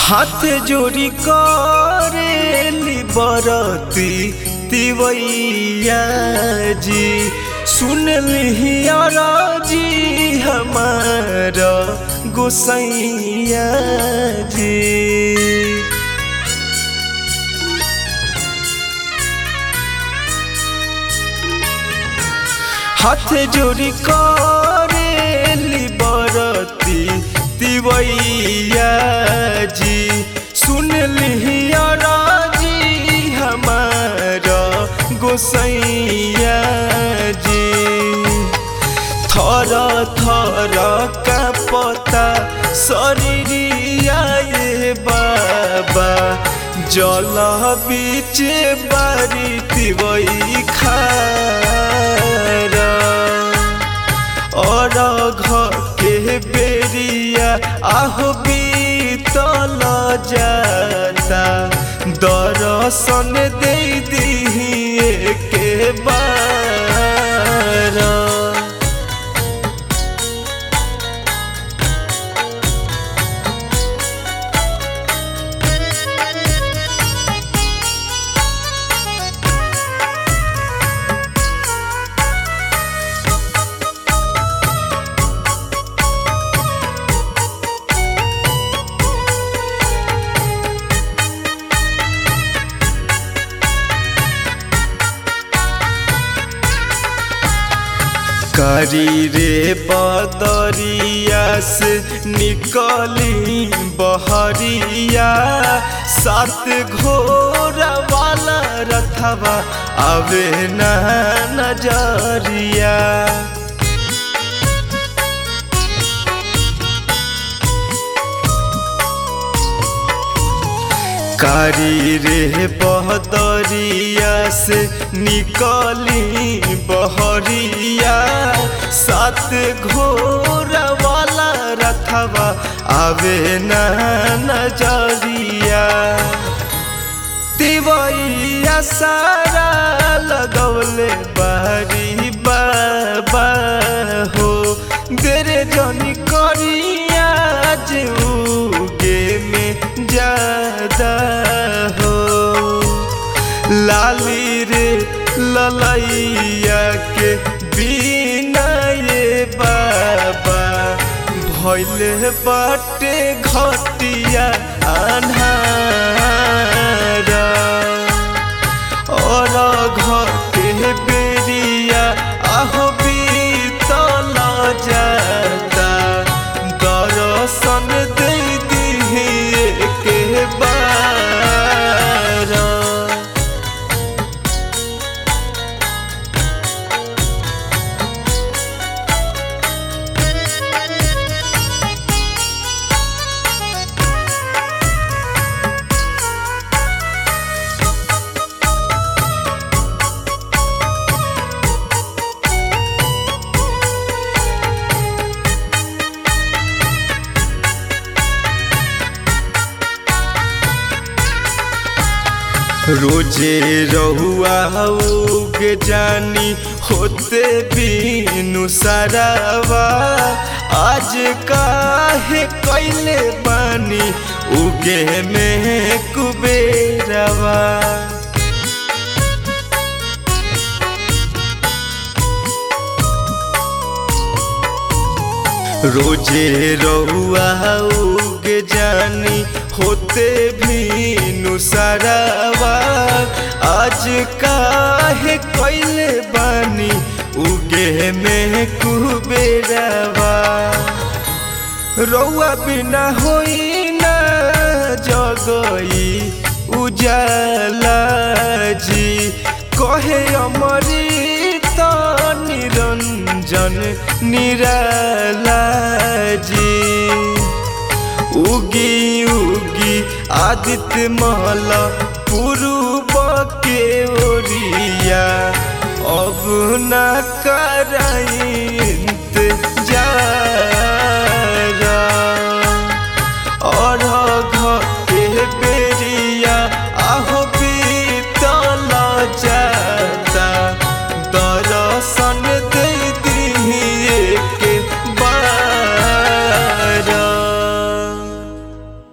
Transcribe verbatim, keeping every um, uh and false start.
हाथ जोड़ी करेली बरती तिवैया जी सुन लिहिया जी हमारा गोसैया जी। हाथ जोड़ी करेली बरती तिवैया जी सुन लिहिया जी हमारा गोसैया जी। थर थर का पता शरीरिया ये बाबा जल बीच बारी तिवई खारा और घर के बेरिया आहो बीतल जाता दर्शन दे दिए के बार। कारी रे बदरिया से निकली बहरिया सात घोड़ा वाला रथवा आवे ना नजरिया। कारी रे बहदरिया से निकली बहरिया सात घोड़ा वाला रथवा आवे ना नजरिया। तिवैया सारा लगौले बारी बाबा हो देरे जनी करिया जुगे में ज्यादा हो। लाली रे ललैया के बिना ये बाबा भइले बाटे घटिया अन्हारा और घर के बेरिया आहो बीतल जाता दर्शन दे दिए के बार। रोजे रहुआ उगे जानी होते बीनु सारावा आज काहे कैले बानी उगे में कुबेरवा। रोजे रहुआ उगे जानी होते भी नुसारावा आज काहे कैले बानी उगे में कुबेरवा। रउआ बिना होई ना जगई उजाला जी कहे अमृत निरंजन निराला जी। उगी उगी आदित्य मल पूर्व के ओरिया अब न कराई इंतजार।